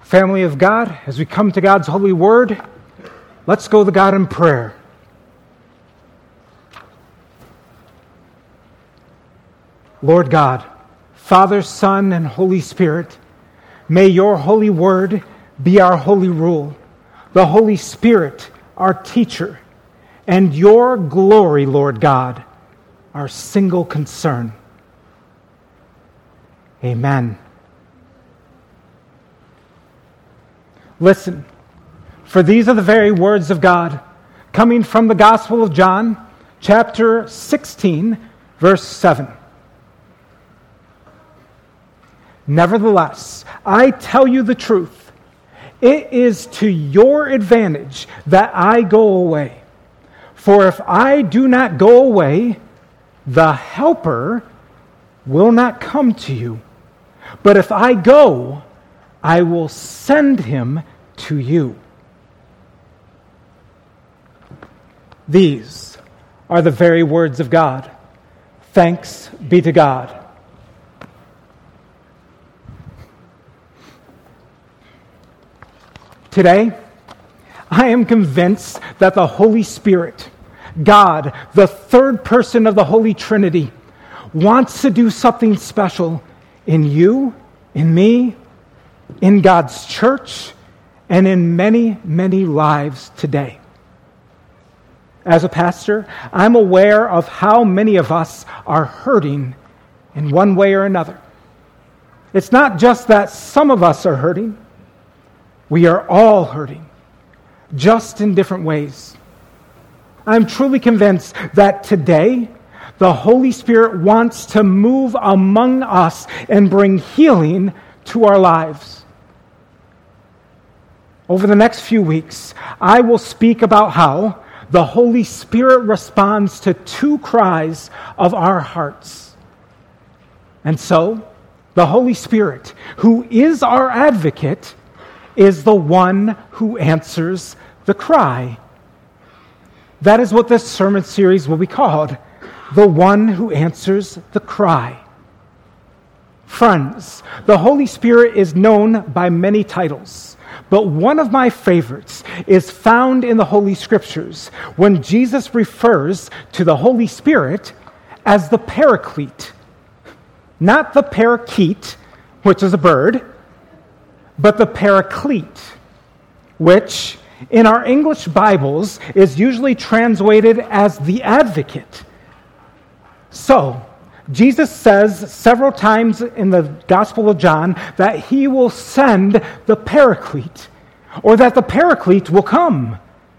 Family of God, as we come to God's holy word, let's go to God in prayer. Lord God, Father, Son, and Holy Spirit, may your holy word be our holy rule, the Holy Spirit, our teacher, and your glory, Lord God, our single concern. Amen. Listen, for these are the very words of God, coming from the Gospel of John, chapter 16, verse 7. Nevertheless, I tell you the truth. It is to your advantage that I go away. For if I do not go away, the Helper will not come to you. But if I go, I will send him to you. These are the very words of God. Thanks be to God. Today, I am convinced that the Holy Spirit, God, the third person of the Holy Trinity, wants to do something special in you, in me, in God's church, and in many, many lives today. As a pastor, I'm aware of how many of us are hurting in one way or another. It's not just that some of us are hurting. We are all hurting, just in different ways. I'm truly convinced that today, the Holy Spirit wants to move among us and bring healing to our lives. Over the next few weeks, I will speak about how the Holy Spirit responds to two cries of our hearts. And so, the Holy Spirit, who is our advocate, is the one who answers the cry. That is what this sermon series will be called, The One Who Answers the Cry. Friends, the Holy Spirit is known by many titles, but one of my favorites is found in the Holy Scriptures when Jesus refers to the Holy Spirit as the Paraclete. Not the parakeet, which is a bird, but the Paraclete, which in our English Bibles is usually translated as the advocate. So, Jesus says several times in the Gospel of John that he will send the Paraclete, or that the Paraclete will come.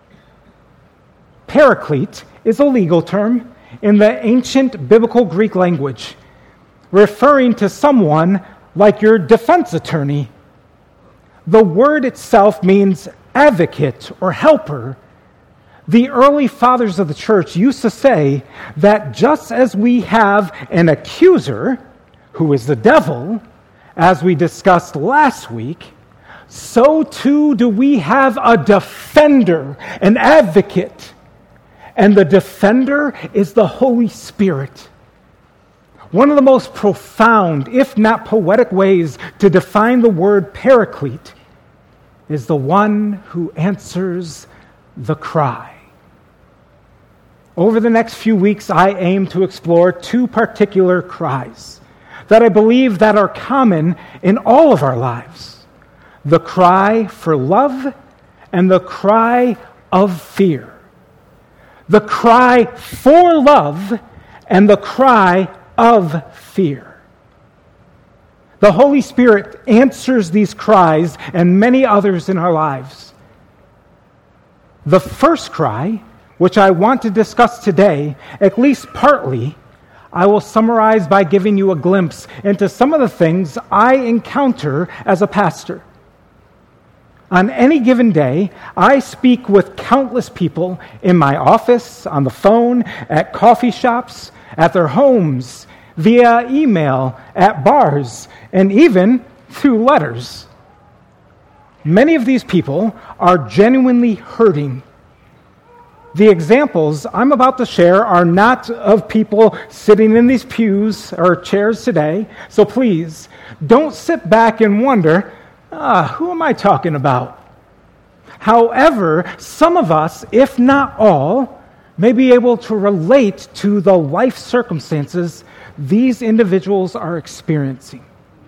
Paraclete is a legal term in the ancient biblical Greek language, referring to someone like your defense attorney. The word itself means advocate or helper. The early fathers of the church used to say that just as we have an accuser, who is the devil, as we discussed last week, so too do we have a defender, an advocate. And the defender is the Holy Spirit. One of the most profound, if not poetic ways to define the word paraclete is the one who answers the cry. Over the next few weeks, I aim to explore two particular cries that I believe that are common in all of our lives. The cry for love and the cry of fear. The cry for love and the cry of fear. The Holy Spirit answers these cries and many others in our lives. The first cry, which I want to discuss today, at least partly, I will summarize by giving you a glimpse into some of the things I encounter as a pastor. On any given day, I speak with countless people in my office, on the phone, at coffee shops, at their homes, via email, at bars, and even through letters. Many of these people are genuinely hurting. The examples I'm about to share are not of people sitting in these pews or chairs today, so please don't sit back and wonder, Who am I talking about? However, some of us, if not all, may be able to relate to the life circumstances these individuals are experiencing.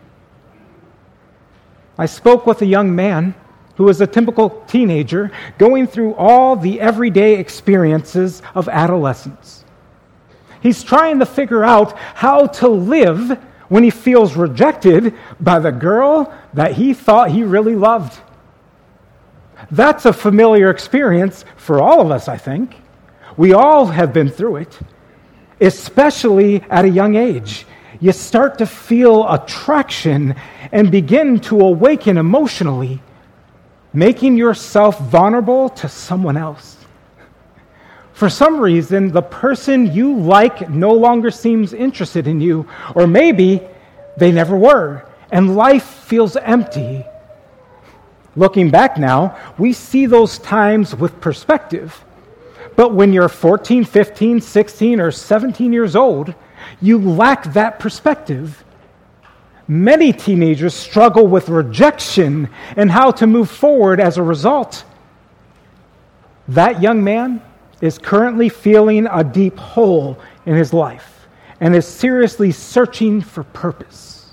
I spoke with a young man who was a typical teenager going through all the everyday experiences of adolescence. He's trying to figure out how to live when he feels rejected by the girl that he thought he really loved. That's a familiar experience for all of us, I think. We all have been through it, especially at a young age. You start to feel attraction and begin to awaken emotionally, making yourself vulnerable to someone else. For some reason, the person you like no longer seems interested in you, or maybe they never were, and life feels empty. Looking back now, we see those times with perspective. But when you're 14, 15, 16, or 17 years old, you lack that perspective. Many teenagers struggle with rejection and how to move forward as a result. That young man is currently feeling a deep hole in his life and is seriously searching for purpose.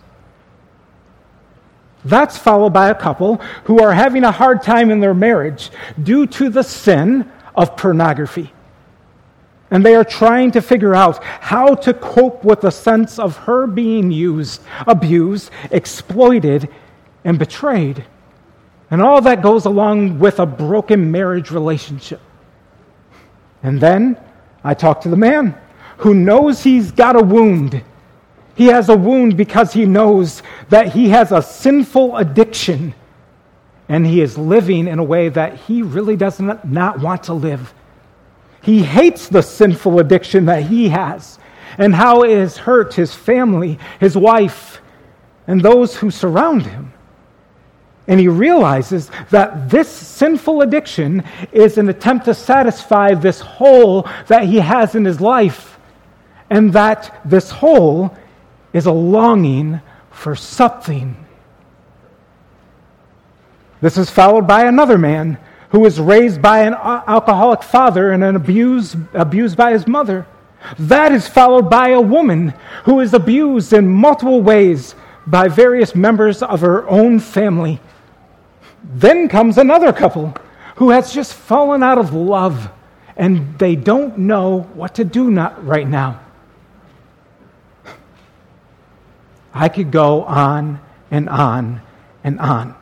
That's followed by a couple who are having a hard time in their marriage due to the sin of pornography. And they are trying to figure out how to cope with the sense of her being used, abused, exploited, and betrayed. And all that goes along with a broken marriage relationship. And then I talk to the man who knows he's got a wound. He has a wound because he knows that he has a sinful addiction, and he is living in a way that he really does not want to live. He hates the sinful addiction that he has and how it has hurt his family, his wife, and those who surround him. And he realizes that this sinful addiction is an attempt to satisfy this hole that he has in his life, and that this hole is a longing for something. This is followed by another man who was raised by an alcoholic father and abused by his mother. That is followed by a woman who is abused in multiple ways by various members of her own family. Then comes another couple who has just fallen out of love, and they don't know what to do right now. I could go on and on and on.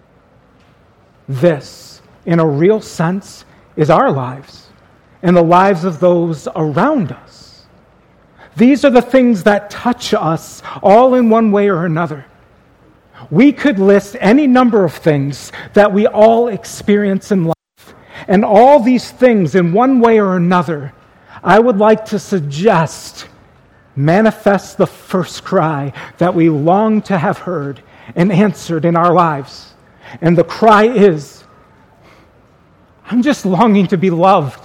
This, in a real sense, is our lives and the lives of those around us. These are the things that touch us all in one way or another. We could list any number of things that we all experience in life, and all these things in one way or another, I would like to suggest, manifest the first cry that we long to have heard and answered in our lives. And the cry is, I'm just longing to be loved.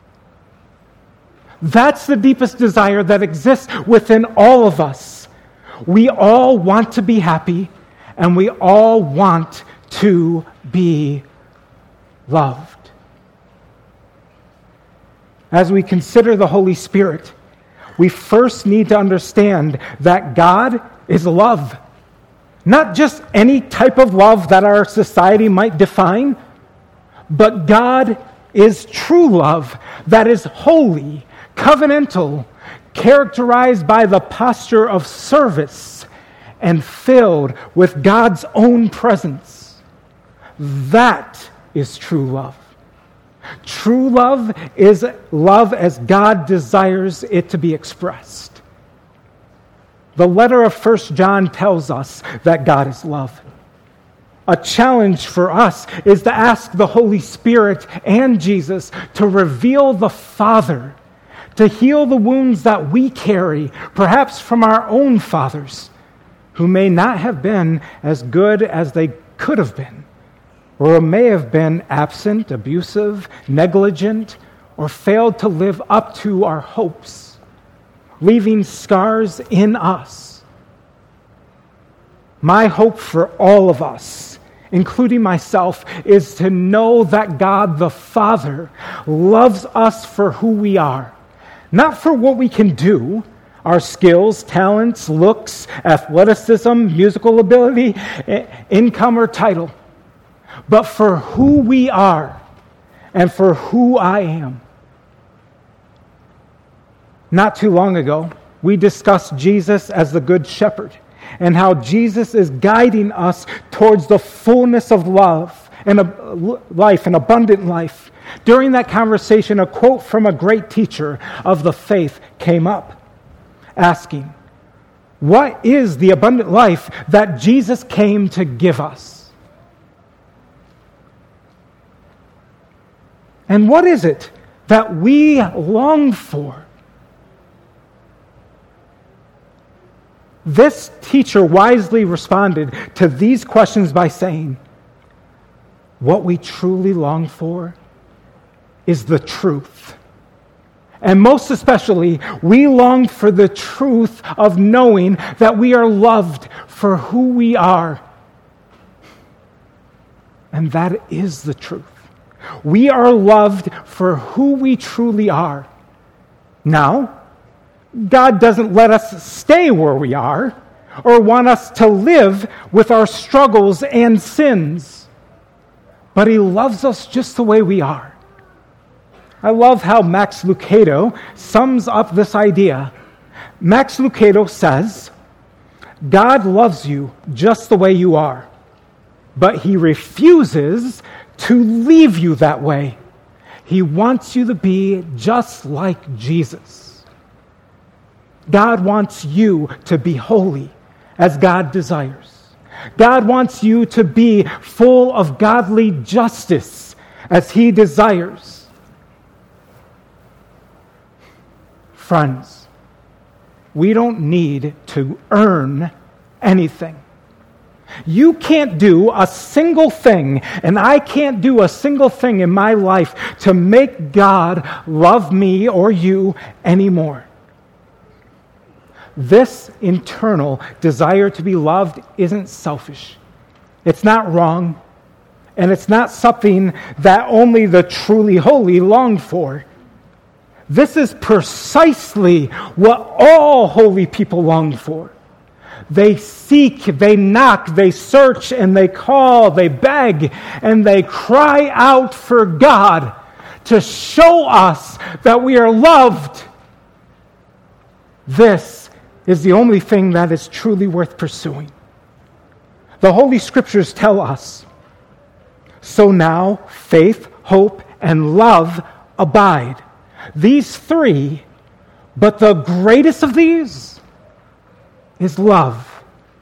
That's the deepest desire that exists within all of us. We all want to be happy, and we all want to be loved. As we consider the Holy Spirit, we first need to understand that God is love. Not just any type of love that our society might define, but God is true love that is holy, covenantal, characterized by the posture of service, and filled with God's own presence. That is true love. True love is love as God desires it to be expressed. The letter of 1 John tells us that God is love. A challenge for us is to ask the Holy Spirit and Jesus to reveal the Father, to heal the wounds that we carry, perhaps from our own fathers, who may not have been as good as they could have been, or may have been absent, abusive, negligent, or failed to live up to our hopes, leaving scars in us. My hope for all of us including myself, is to know that God the Father loves us for who we are, not for what we can do, our skills, talents, looks, athleticism, musical ability, income, or title, but for who we are and for who I am. Not too long ago, we discussed Jesus as the Good Shepherd and how Jesus is guiding us towards the fullness of love and an abundant life. During that conversation, a quote from a great teacher of the faith came up, asking, "What is the abundant life that Jesus came to give us? And what is it that we long for?" This teacher wisely responded to these questions by saying, "What we truly long for is the truth. And most especially, we long for the truth of knowing that we are loved for who we are. And that is the truth. We are loved for who we truly are. Now, God doesn't let us stay where we are or want us to live with our struggles and sins, but He loves us just the way we are. I love how Max Lucado sums up this idea. Max Lucado says, "God loves you just the way you are, but He refuses to leave you that way. He wants you to be just like Jesus. God wants you to be holy as God desires. God wants you to be full of godly justice as He desires." Friends, we don't need to earn anything. You can't do a single thing, and I can't do a single thing in my life to make God love me or you anymore. This internal desire to be loved isn't selfish. It's not wrong, and it's not something that only the truly holy long for. This is precisely what all holy people long for. They seek, they knock, they search, and they call, they beg, and they cry out for God to show us that we are loved. This is the only thing that is truly worth pursuing. The Holy Scriptures tell us, "So now faith, hope, and love abide. These three, but the greatest of these is love."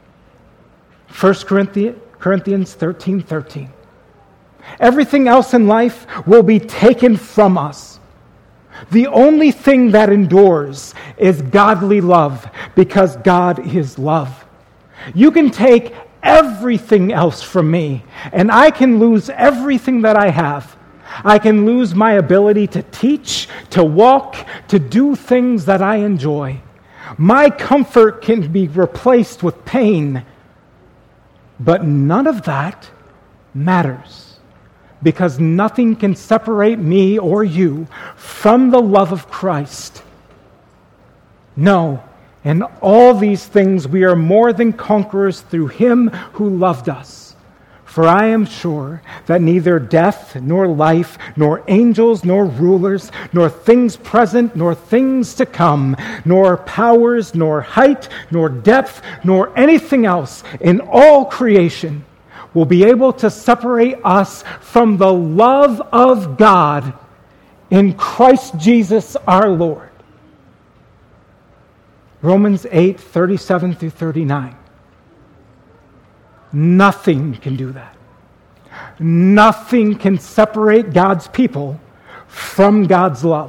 1 Corinthians 13:13. Everything else in life will be taken from us. The only thing that endures is godly love, because God is love. You can take everything else from me, and I can lose everything that I have. I can lose my ability to teach, to walk, to do things that I enjoy. My comfort can be replaced with pain, but none of that matters, because nothing can separate me or you from the love of Christ. No, in all these things we are more than conquerors through Him who loved us. For I am sure that neither death, nor life, nor angels, nor rulers, nor things present, nor things to come, nor powers, nor height, nor depth, nor anything else in all creation will be able to separate us from the love of God in Christ Jesus our Lord. Romans 8:37 through 39. Nothing can do that. Nothing can separate God's people from God's love.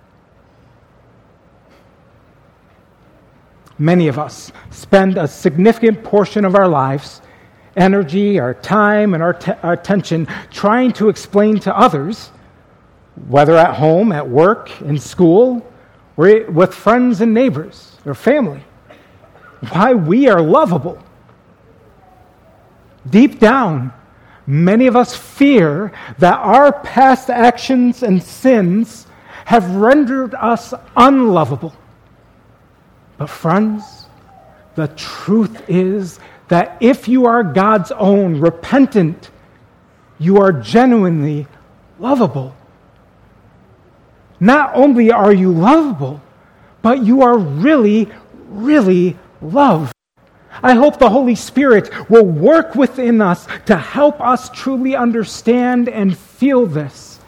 Many of us spend a significant portion of our lives, energy, our time, and our attention trying to explain to others, whether at home, at work, in school, or with friends and neighbors or family, why we are lovable. Deep down, many of us fear that our past actions and sins have rendered us unlovable. But friends, the truth is that if you are God's own, repentant, you are genuinely lovable. Not only are you lovable, but you are really, really loved. I hope the Holy Spirit will work within us to help us truly understand and feel this.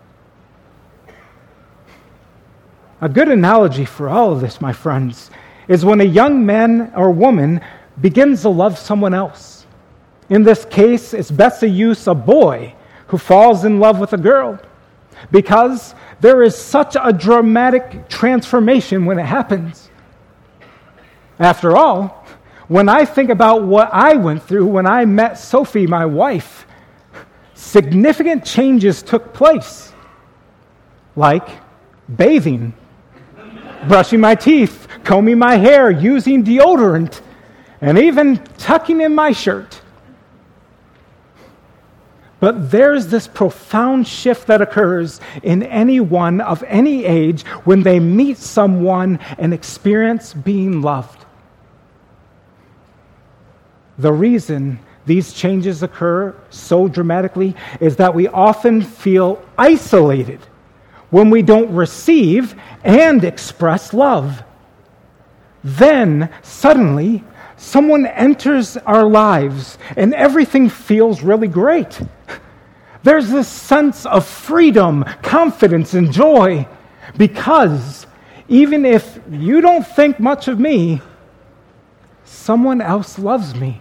A good analogy for all of this, my friends, is when a young man or woman begins to love someone else. In this case, it's best to use a boy who falls in love with a girl, because there is such a dramatic transformation when it happens. After all, when I think about what I went through when I met Sophie, my wife, significant changes took place, like bathing, brushing my teeth, combing my hair, using deodorant, and even tucking in my shirt. But there's this profound shift that occurs in anyone of any age when they meet someone and experience being loved. The reason these changes occur so dramatically is that we often feel isolated when we don't receive and express love. Then, suddenly, someone enters our lives and everything feels really great. There's this sense of freedom, confidence, and joy, because even if you don't think much of me, someone else loves me.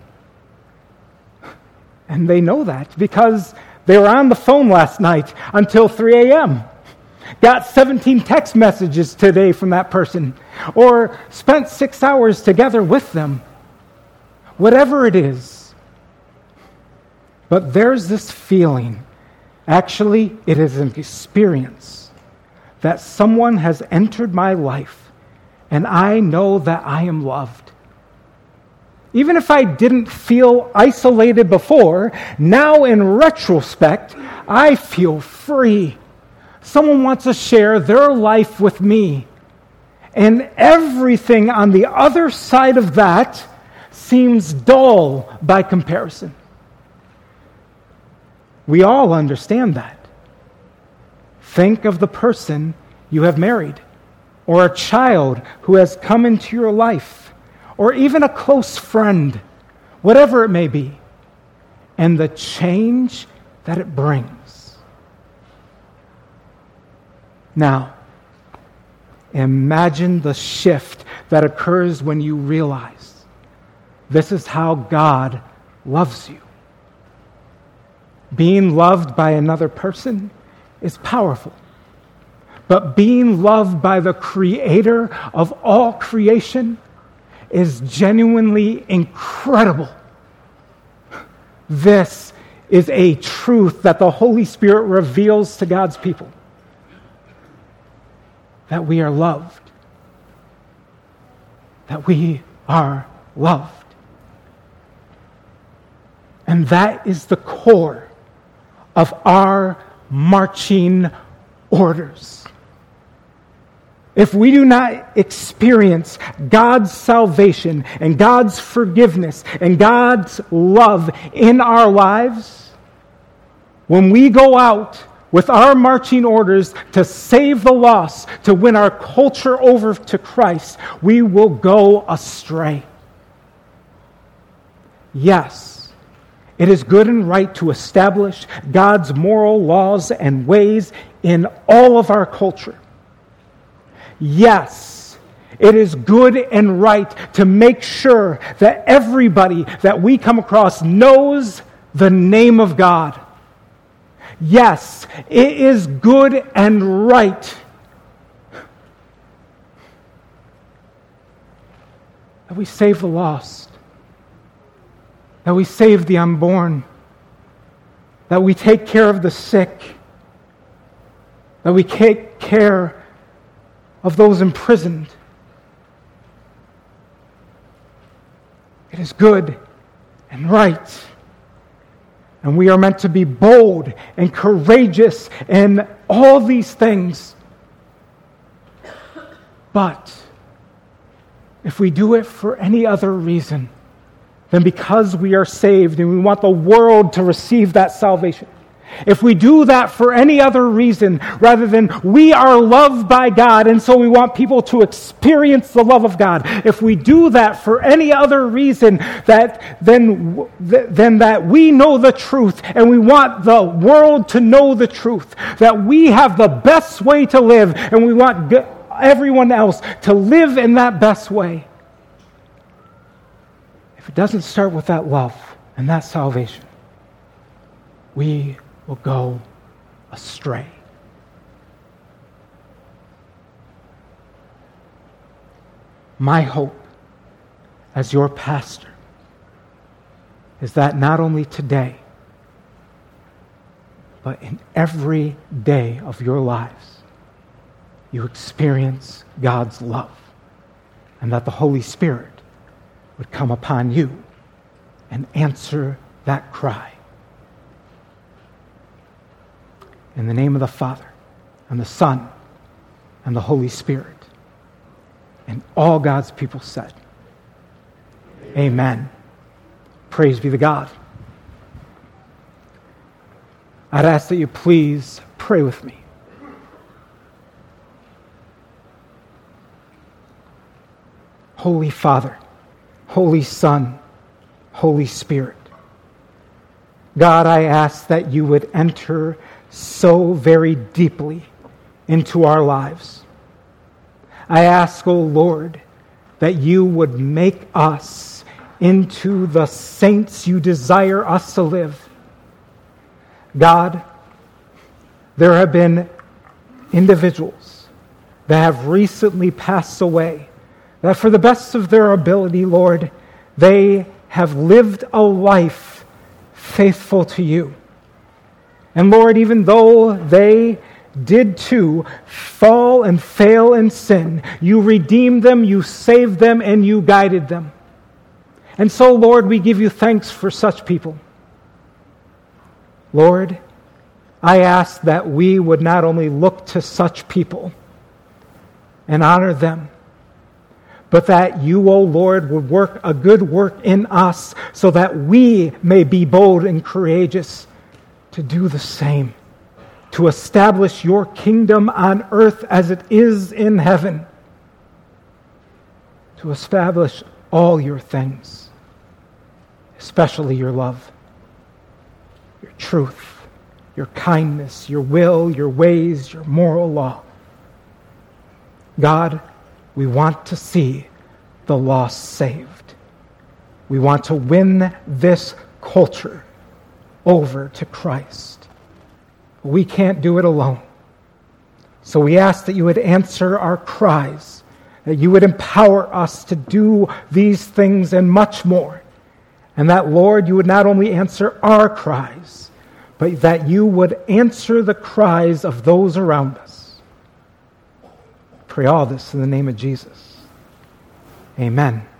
And they know that because they were on the phone last night until 3 a.m., got 17 text messages today from that person, or spent 6 hours together with them. Whatever it is. But there's this feeling, actually it is an experience, that someone has entered my life and I know that I am loved. Even if I didn't feel isolated before, now in retrospect, I feel free. Someone wants to share their life with me. And everything on the other side of that seems dull by comparison. We all understand that. Think of the person you have married, or a child who has come into your life, or even a close friend, whatever it may be, and the change that it brings. Now, imagine the shift that occurs when you realize this is how God loves you. Being loved by another person is powerful. But being loved by the Creator of all creation is genuinely incredible. This is a truth that the Holy Spirit reveals to God's people. That we are loved. That we are loved. And that is the core of our marching orders. If we do not experience God's salvation and God's forgiveness and God's love in our lives, when we go out with our marching orders to save the lost, to win our culture over to Christ, we will go astray. Yes, it is good and right to establish God's moral laws and ways in all of our culture. Yes, it is good and right to make sure that everybody that we come across knows the name of God. Yes, it is good and right that we save the lost, that we save the unborn, that we take care of the sick, that we take care of those imprisoned. It is good and right. And we are meant to be bold and courageous and all these things. But if we do it for any other reason than because we are saved and we want the world to receive that salvation, if we do that for any other reason rather than we are loved by God and so we want people to experience the love of God, if we do that for any other reason than that we know the truth and we want the world to know the truth, that we have the best way to live and we want everyone else to live in that best way, if it doesn't start with that love and that salvation, we will go astray. My hope as your pastor is that not only today, but in every day of your lives, you experience God's love, and that the Holy Spirit would come upon you and answer that cry. In the name of the Father, and the Son, and the Holy Spirit. And all God's people said, Amen. Praise be to God. I'd ask that you please pray with me. Holy Father, Holy Son, Holy Spirit, God, I ask that you would enter so very deeply into our lives. I ask, O Lord, that you would make us into the saints you desire us to live. God, there have been individuals that have recently passed away, that for the best of their ability, Lord, they have lived a life faithful to you. And Lord, even though they did too fall and fail in sin, you redeemed them, you saved them, and you guided them. And so, Lord, we give you thanks for such people. Lord, I ask that we would not only look to such people and honor them, but that you, O Lord, would work a good work in us so that we may be bold and courageous to do the same, to establish your kingdom on earth as it is in heaven, to establish all your things, especially your love, your truth, your kindness, your will, your ways, your moral law. God, we want to see the lost saved. We want to win this culture over to Christ. We can't do it alone. So we ask that you would answer our cries, that you would empower us to do these things and much more. And that, Lord, you would not only answer our cries, but that you would answer the cries of those around us. Pray all this in the name of Jesus. Amen.